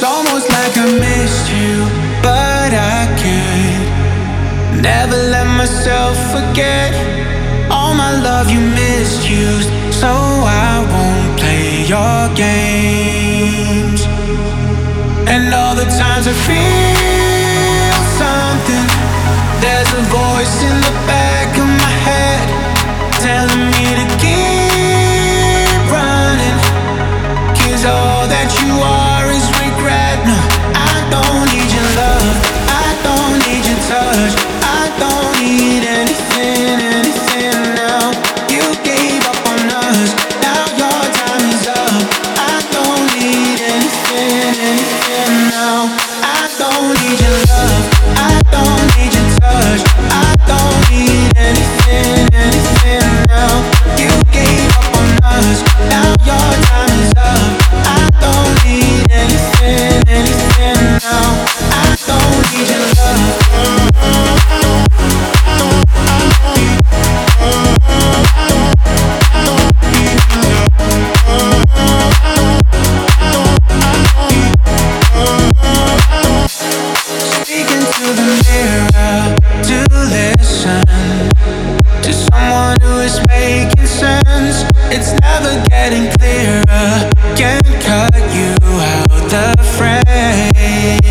almost like I missed you, but I could never let myself forget all my love you misused. So I won't play your games. And all the times I feel something, there's a voice in the back of my head telling me to keep running. 'Cause all that you are is regret. No, I don't need your love, I don't need your touch, I don't need anything, anything now. You gave up on us, now your time is up. I don't need anything, anything now. I don't need your love, I don't need your touch, I don't need anything, anything now. You gave up on us, now your time is up. I don't need anything, anything now. I don't need your love. Speaking to the mirror to listen to someone who is making sense. It's never getting clearer. Can't cut you out the frame.